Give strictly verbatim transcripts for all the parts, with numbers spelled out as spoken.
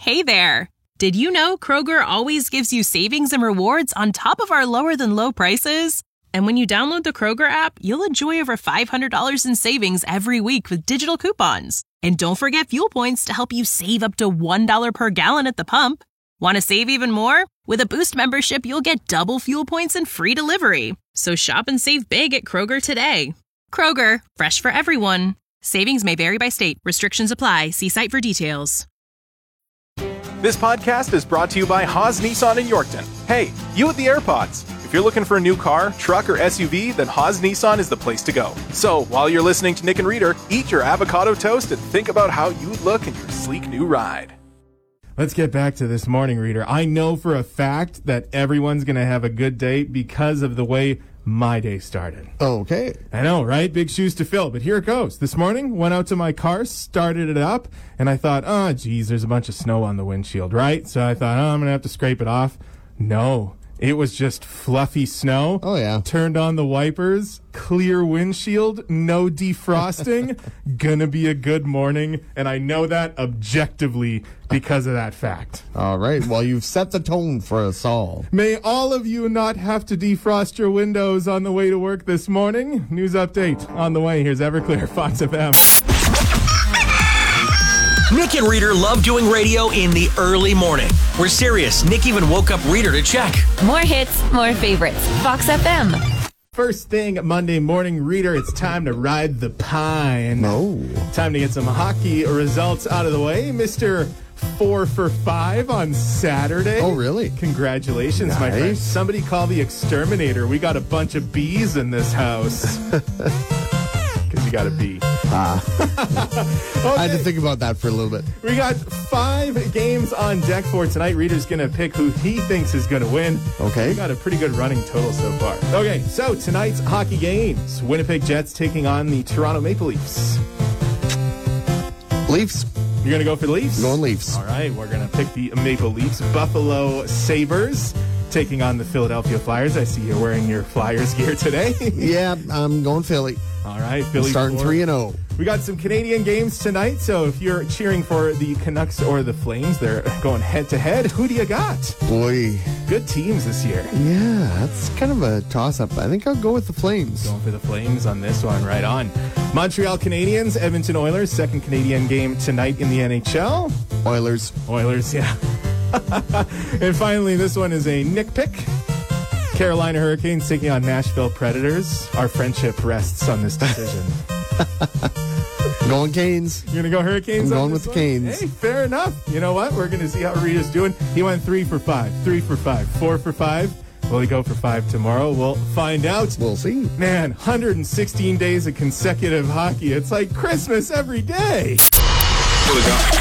Hey there! Did you know Kroger always gives you savings and rewards on top of our lower-than-low prices? And when you download the Kroger app, you'll enjoy over five hundred dollars in savings every week with digital coupons. And don't forget fuel points to help you save up to one dollar per gallon at the pump. Want to save even more? With a Boost membership, you'll get double fuel points and free delivery. So shop and save big at Kroger today. Kroger, fresh for everyone. Savings may vary by state. Restrictions apply. See site for details. This podcast is brought to you by Haas Nissan in Yorkton. Hey, you with the AirPods. If you're looking for a new car, truck, or S U V, then Haas Nissan is the place to go. So, while you're listening to Nick and Reader, eat your avocado toast and think about how you look in your sleek new ride. Let's get back to this morning, Reader. I know for a fact that everyone's going to have a good day because of the way my day started. Okay. I know, right? Big shoes to fill, but here it goes. This morning, went out to my car, started it up, and I thought, oh, geez, there's a bunch of snow on the windshield, right? So I thought, oh, I'm going to have to scrape it off. No. It was just fluffy snow. Oh, yeah. Turned on the wipers, clear windshield, no defrosting. Gonna be a good morning, and I know that objectively because of that fact. All right. Well, you've set the tone for us all. May all of you not have to defrost your windows on the way to work this morning. News update on the way. Here's Everclear, Fox F M. Nick and Reader love doing radio in the early morning. We're serious. Nick even woke up Reader to check. More hits, more favorites. Fox F M. First thing Monday morning, Reader, it's time to ride the pine. No. Time to get some hockey results out of the way. Mister Four for five on Saturday. Oh, really? Congratulations, nice. My friend. Somebody call the exterminator. We got a bunch of bees in this house. Because you got a bee. Ah. Okay. I had to think about that for a little bit. We got five games on deck for tonight. Reader's going to pick who he thinks is going to win. Okay. We got a pretty good running total so far. Okay, so tonight's hockey games. Winnipeg Jets taking on the Toronto Maple Leafs. Leafs. You're going to go for the Leafs? Going Leafs. All right, we're going to pick the Maple Leafs. Buffalo Sabres taking on the Philadelphia Flyers. I see you're wearing your Flyers gear today. Yeah, I'm going Philly. All right, Philly. Starting three and oh. We got some Canadian games tonight, so if you're cheering for the Canucks or the Flames, they're going head-to-head. Who do you got? Boy. Good teams this year. Yeah, that's kind of a toss-up. I think I'll go with the Flames. Going for the Flames on this one, right on. Montreal Canadiens, Edmonton Oilers, second Canadian game tonight in the N H L. Oilers. Oilers, yeah. And finally, this one is a Nick pick. Carolina Hurricanes taking on Nashville Predators. Our friendship rests on this decision. Going Canes. You're going to go Hurricanes? I'm going with the Canes. Hey, fair enough. You know what? We're going to see how Rita's doing. He went three for five, three for five, four for five. Will he go for five tomorrow? We'll find out. We'll see. Man, one hundred sixteen days of consecutive hockey. It's like Christmas every day. Here we go.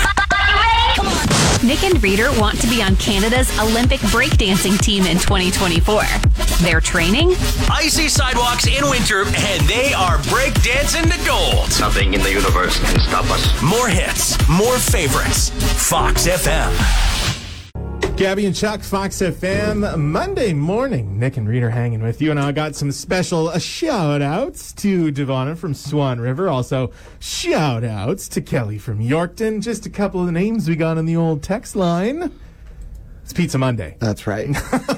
Nick and Reader want to be on Canada's Olympic breakdancing team in twenty twenty-four. They're training Icy sidewalks in winter, and they are breakdancing to gold. Nothing in the universe can stop us. More hits, more favorites. Fox F M. Gabby and Chuck, Fox F M, Monday morning. Nick and Reader hanging with you, and I got some special uh, shout-outs to Devonna from Swan River. Also, shout-outs to Kelly from Yorkton. Just a couple of names we got on the old text line. It's Pizza Monday. That's right.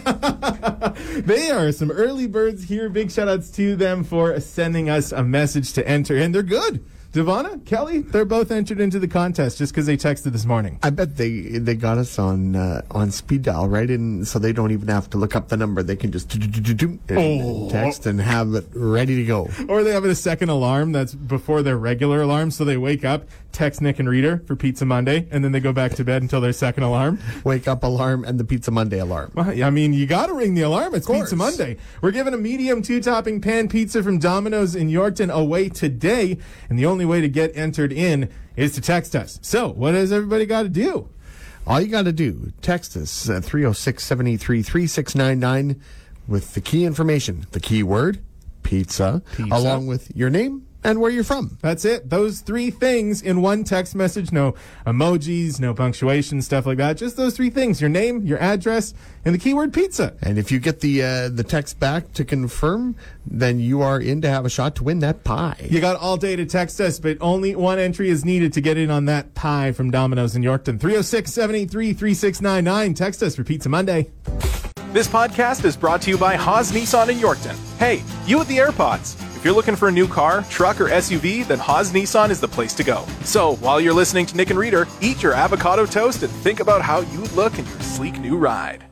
They are some early birds here. Big shout-outs to them for sending us a message to enter, and they're good. Devonna, Kelly, they're both entered into the contest just because they texted this morning. I bet they they got us on uh, on speed dial, right? And so they don't even have to look up the number. They can just text and have it ready to go. Or they have a second alarm that's before their regular alarm, so they wake up, text Nick and Reader for Pizza Monday, and then they go back to bed until their second alarm. Wake up alarm and the Pizza Monday alarm. Well, I mean, you got to ring the alarm. It's Pizza Monday. We're giving a medium two-topping pan pizza from Domino's in Yorkton away today, and the only way to get entered in is to text us. So, what has everybody got to do? All you got to do, text us at three oh six, seven eight three, three six nine nine with the key information, the key word, pizza, Pizza. along with your name, and where you're from. That's it. Those three things in one text message. No emojis, no punctuation, stuff like that. Just those three things. Your name, your address, and the keyword pizza. And if you get the uh, the text back to confirm, then you are in to have a shot to win that pie. You got all day to text us, but only one entry is needed to get in on that pie from Domino's in Yorkton. three oh six, seven eight three, three six nine nine. Text us for Pizza Monday. This podcast is brought to you by Haas Nissan in Yorkton. Hey, you with the AirPods. If you're looking for a new car, truck, or S U V, then Haas Nissan is the place to go. So, while you're listening to Nick and Reader, eat your avocado toast and think about how you look in your sleek new ride.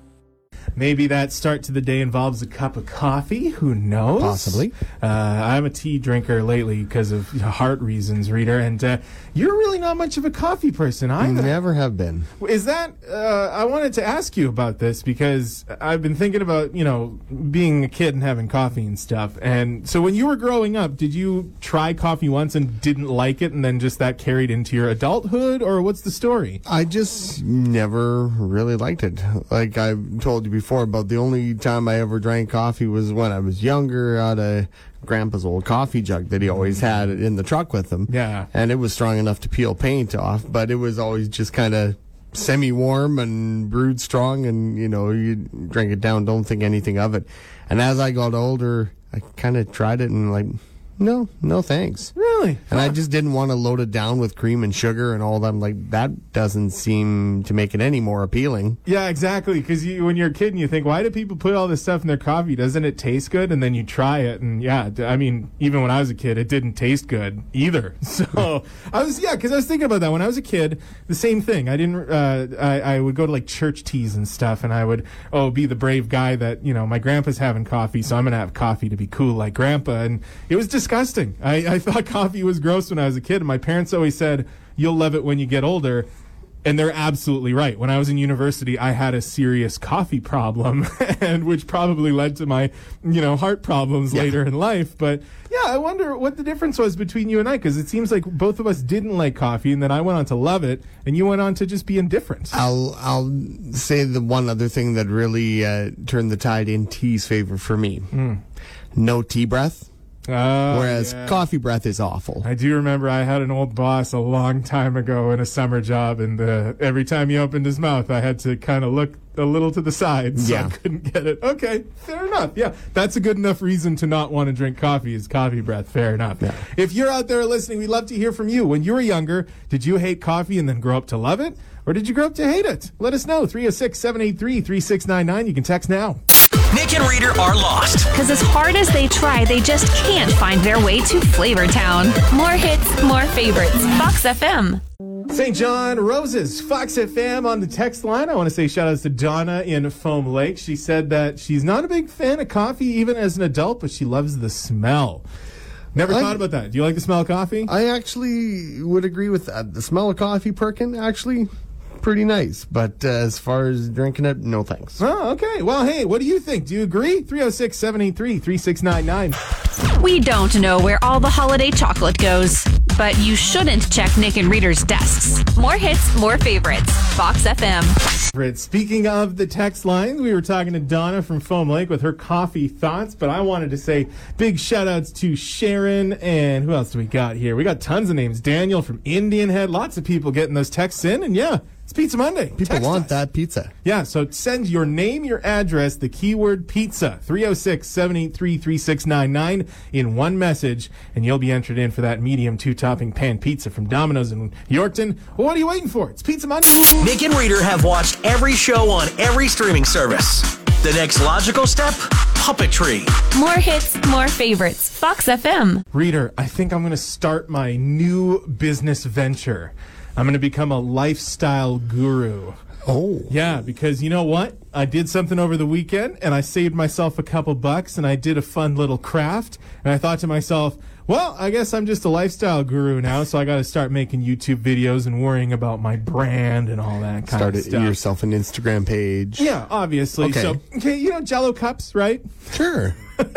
Maybe that start to the day involves a cup of coffee. Who knows? Possibly. Uh, I'm a tea drinker lately because of heart reasons, Reader. And uh, you're really not much of a coffee person either. Never have been. Is that, uh, I wanted to ask you about this because I've been thinking about, you know, being a kid and having coffee and stuff. And so when you were growing up, did you try coffee once and didn't like it and then just that carried into your adulthood? Or what's the story? I just never really liked it. Like I've told you before, about the only time I ever drank coffee was when I was younger out of Grandpa's old coffee jug that he always had in the truck with him. Yeah. And it was strong enough to peel paint off, but it was always just kind of semi-warm and brewed strong, and, you know, you drink it down, don't think anything of it. And as I got older, I kind of tried it and like, no, no thanks. Really? And I just didn't want to load it down with cream and sugar and all that. I'm like, that doesn't seem to make it any more appealing. Yeah, exactly. Because you, when you're a kid and you think, why do people put all this stuff in their coffee? Doesn't it taste good? And then you try it. And yeah, I mean, even when I was a kid, it didn't taste good either. So I was, yeah, because I was thinking about that. When I was a kid, the same thing. I didn't, uh, I, I would go to like church teas and stuff, and I would, oh, be the brave guy that, you know, my grandpa's having coffee, so I'm going to have coffee to be cool like grandpa. And it was disgusting. I, I thought coffee was gross when I was a kid, and my parents always said, you'll love it when you get older. And they're absolutely right. When I was in university, I had a serious coffee problem, and which probably led to my, you know, heart problems yeah. later in life. But yeah, I wonder what the difference was between you and I, because it seems like both of us didn't like coffee, and then I went on to love it, and you went on to just be indifferent. I'll I'll say the one other thing that really uh, turned the tide in tea's favor for me. Mm. No tea breath. Uh, Whereas yeah. coffee breath is awful. I do remember I had an old boss a long time ago in a summer job, and uh, every time he opened his mouth, I had to kind of look a little to the side, so yeah. I couldn't get it. Okay, fair enough. Yeah, that's a good enough reason to not want to drink coffee is coffee breath. Fair enough. Yeah. If you're out there listening, we'd love to hear from you. When you were younger, did you hate coffee and then grow up to love it? Or did you grow up to hate it? Let us know. three oh six, seven eight three, three six nine nine. You can text now. Nick and Reader are lost. Because as hard as they try, they just can't find their way to Flavortown. More hits, more favorites. Fox F M. Saint John Roses, Fox F M on the text line. I want to say shout outs to Donna in Foam Lake. She said that she's not a big fan of coffee even as an adult, but she loves the smell. Never I, thought about that. Do you like the smell of coffee? I actually would agree with that. The smell of coffee perking, actually pretty nice, but uh, as far as drinking it, no thanks. Oh, okay. Well, hey, what do you think? Do you agree? three oh six, seven eight three, three six nine nine. We don't know where all the holiday chocolate goes, but you shouldn't check Nick and Reader's desks. More hits, more favorites. Fox F M. Speaking of the text line, we were talking to Donna from Foam Lake with her coffee thoughts, but I wanted to say big shout outs to Sharon, and who else do we got here? We got tons of names. Daniel from Indian Head. Lots of people getting those texts in, and yeah, it's Pizza Monday. People Text want us. that pizza. Yeah, so send your name, your address, the keyword pizza, three oh six, seven eight three, three six nine nine in one message, and you'll be entered in for that medium two-topping pan pizza from Domino's in Yorkton. Well, what are you waiting for? It's Pizza Monday. Nick and Reader have watched every show on every streaming service. The next logical step? Puppetry. More hits, more favorites. Fox F M. Reader, I think I'm going to start my new business venture. I'm going to become a lifestyle guru. Oh. Yeah, because you know what? I did something over the weekend, and I saved myself a couple bucks, and I did a fun little craft, and I thought to myself, well, I guess I'm just a lifestyle guru now, so I got to start making YouTube videos and worrying about my brand and all that kind Start of it stuff. yourself an Instagram page. Yeah, obviously. Okay. So, okay, you know Jell-O cups, right? Sure.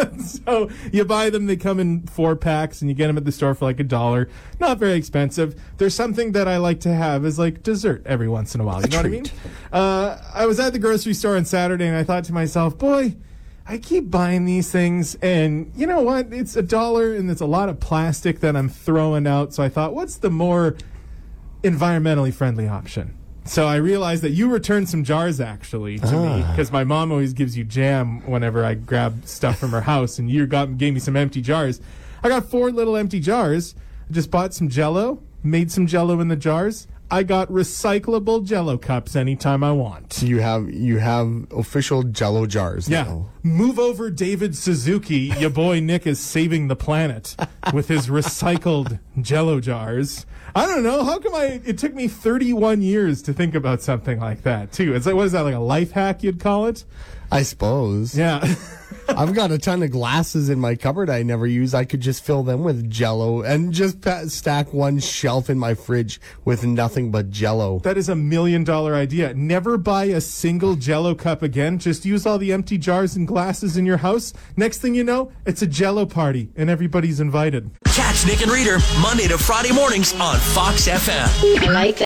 So you buy them, they come in four packs, and you get them at the store for like a dollar. Not very expensive. There's something that I like to have as like dessert every once in a while. You A know treat. what I mean? Uh, I was at the grocery store on Saturday, and I thought to myself, boy, I keep buying these things, and you know what? It's a dollar, and it's a lot of plastic that I'm throwing out. So I thought, what's the more environmentally friendly option? So I realized that you returned some jars, actually, to ah. me, because my mom always gives you jam whenever I grab stuff from her house, and you got gave me some empty jars. I got four little empty jars. I just bought some Jell-O, made some Jell-O in the jars. I got recyclable Jell-O cups anytime I want. You have you have official Jell-O jars yeah. now. Move over, David Suzuki. Your boy Nick is saving the planet with his recycled Jell-O jars. I don't know. How come I? It took me thirty-one years to think about something like that, too. It's like, what is that, like a life hack you'd call it? I suppose. Yeah. I've got a ton of glasses in my cupboard I never use. I could just fill them with Jell-O and just pa- stack one shelf in my fridge with nothing but Jell-O. That is a million dollar idea. Never buy a single Jell-O cup again. Just use all the empty jars and glasses in your house. Next thing you know, it's a Jell-O party and everybody's invited. Catch Nick and Reader Monday to Friday mornings on Fox F M. I like it.